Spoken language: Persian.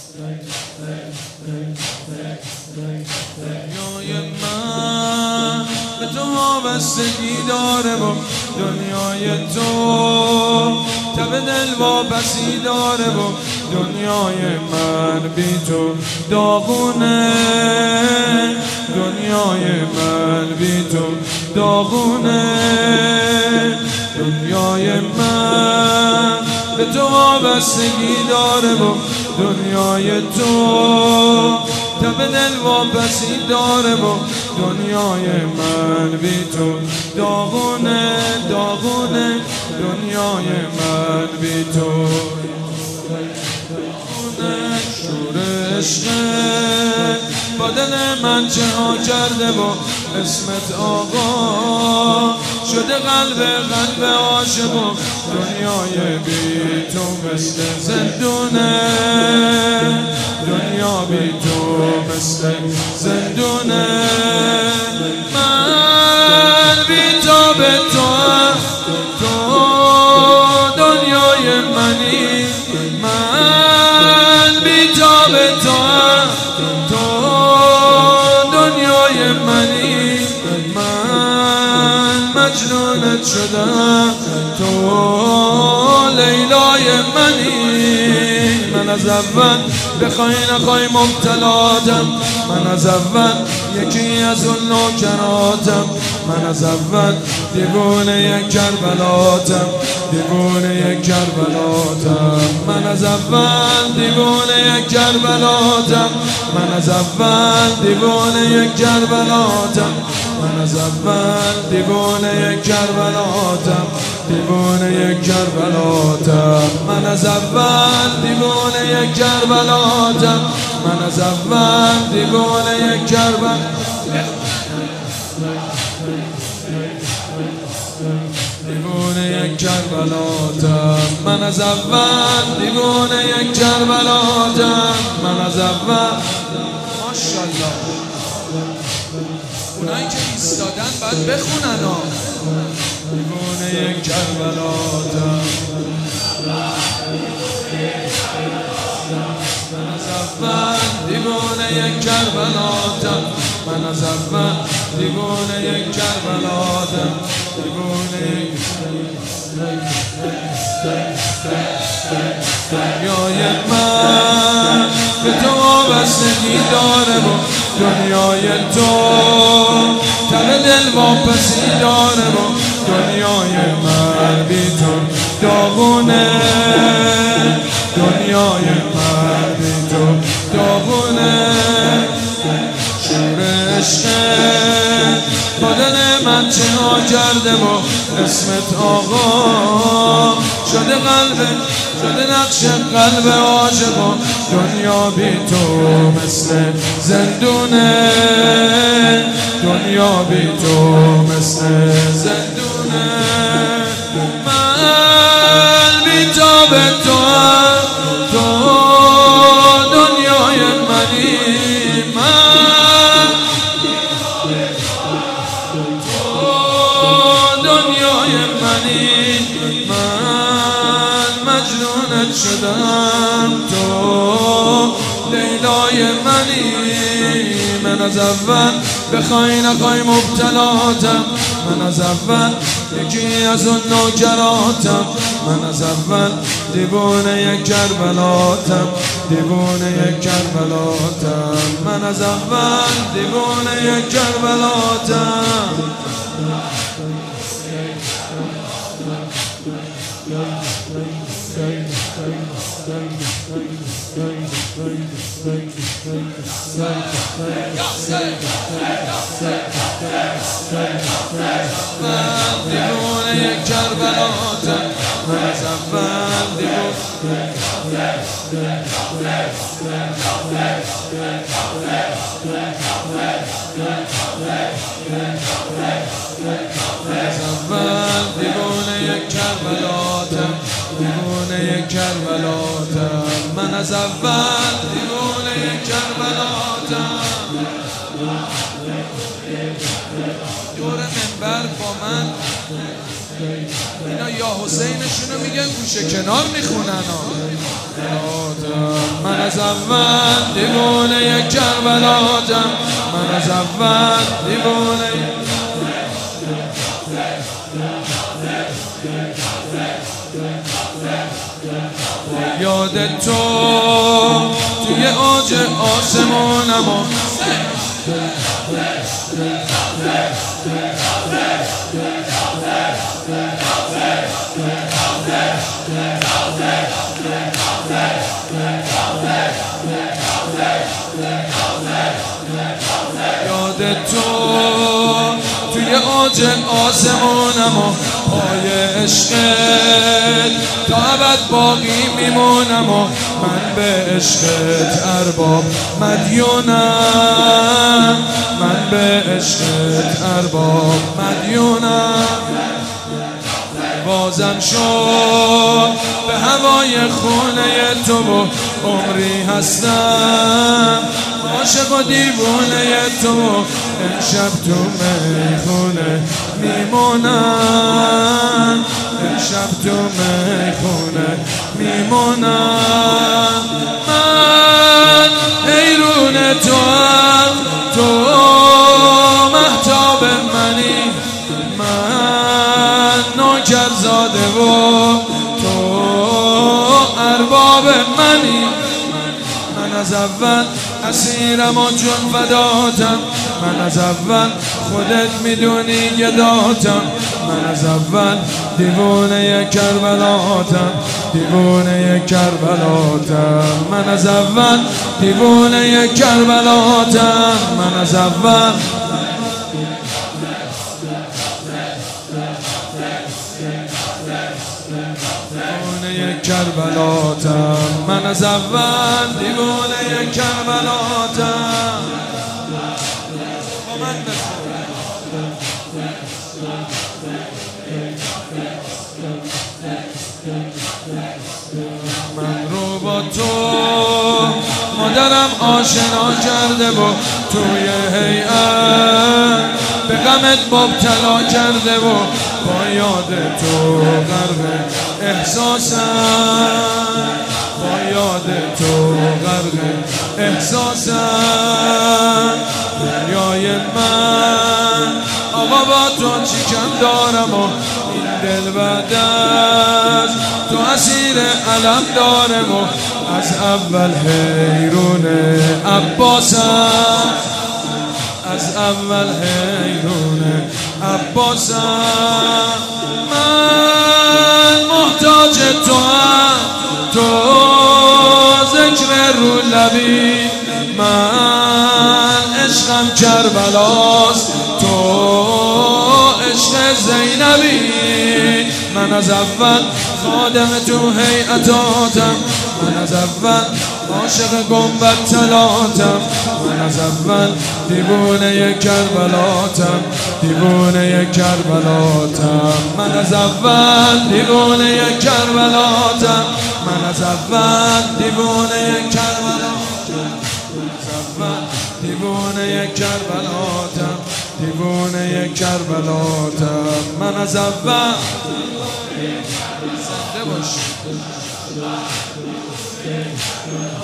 دنیای من به تو وابستگی داره و دنیای تو تب دل واپسی داره و دنیای من بی تو داغونه، دنیای من بی تو داغونه. دنیای من به تو وابستگی داره و دنیای تو تب دل واپسی داره و دنیای من بی تو داغونه، داغونه. دنیای من بی تو شور عشقت با دل من چه ها کرده و اسمت آقا شده قلب عاشق و دنیای بی تو مثل زندونه، دنیا بی تو مثل زندونه. من بی تو به تو دنیای منی، من بی تو به تو دنیای منی. من مجنونت شدم تو لیلای منی. من از اول بخوای نخوای مبتلاتم، من از اول یکی از اون نوکراتم، من از اول دیوونه یک کربلاتم، دیوونه یک کربلاتم. من از اول دیوونه یک کربلاتم، من از اول دیوونه یک کربلاتم، من از اول دیوونه یک کربلاتم، دیوونه یک کربلاتم. من از اول دیوونه یک کربلاتم، من از اول دیوونه یک کربلاتم، دیوونه یک کربلاتم. من از اول دیوونه یک کربلاتم، من از اول. ماشاءالله اونایی که ایستادن باید بخونن ها. دیوونه یک کربلاتم، من از اول دیوونه یک کربلاتم، من از اول دیوونه یک کربلاتم، دیوونه یک. دنیای من به تو وابستگی داره و دنیای تو تب دل واپسی داره و دنیای من بی تو داغونه، دنیای من بی تو داغونه. شور عشقت با دل من چه ها کرده و اسمت آقا شده نقش قلب عاشق و دنیا بی تو مثل زندونه، دنیا بی تو مثل زندونه. من بی تو به تو دنیای منی، من تو دنیای منی. من مجنونت شدم تو لیلای منی. من از اول بخوای نخوای مبتلاتم، من از اول یکی از اون نوکراتم، من از اول دیوونه یک کربلاتم، دیوونه یک کربلاتم. من از اول دیوونه یک کربلاتم. دیوونه یک کربلاتم، من از اول دیوونه. اول دیوونه یک کربلاتم، دیوونه یک کربلاتم. من از اول دیوونه یک کربلاتم. دور منبر با من اینا یا حسینشونو میگن گوشه کنار میخونن ها. من از اول دیوونه کربلاتم، من از اول دیوونه. یاد تو توی اوج آسمونم و یاد تو توی اوج آسمونم و پای عشقت تا ابد باقی میمونم و من به عشقت ارباب مدیونم، من به عشقت ارباب مدیونم. بازم شد به هوای خونه تو و عمری هستم عاشق و دیوونه تو و امشب تو میخونه میمونم، امشب تو میخونه میمونم. من حیرون تو هم، تو مهتاب منی، من نوکرزاده و تو ارباب منی. من از اول اسیرم و جون فداتم، من از اول خودت میدونی گداتم، من از اول دیوونه کربلاتم، دیوونه کربلاتم. من از اول دیوونه کربلاتم، من از اول دیوونه کربلاتم، من از اول دیوونه کربلاتم. من رو با تو مادرم آشنا کرده و توی هیئت به غمت مبتلا کرده و با یاد تو غرق احساسم، با یاد تو غرق احساسم. دنیای من آقا با تو چی کم دارم و این دل بعد از تو اسیر علم دارم و از اول حیرون عباسم، از اول حیرون عباسم. من محتاج تو هم، تو ذکر رو لبی، من عشقم کربلاست، تو عشق زینبی. من از اول خادم تو هیئتاتم، من از اول عاشق گنبد طلاتم، من از اول دیوونه کربلاتم، دیوونه کربلاتم. من از اول دیوونه کربلاتم، من از اول دیوونه کربلاتم، دیوونه کربلاتم، دیوونه کربلاتم. من از اول زنده باش.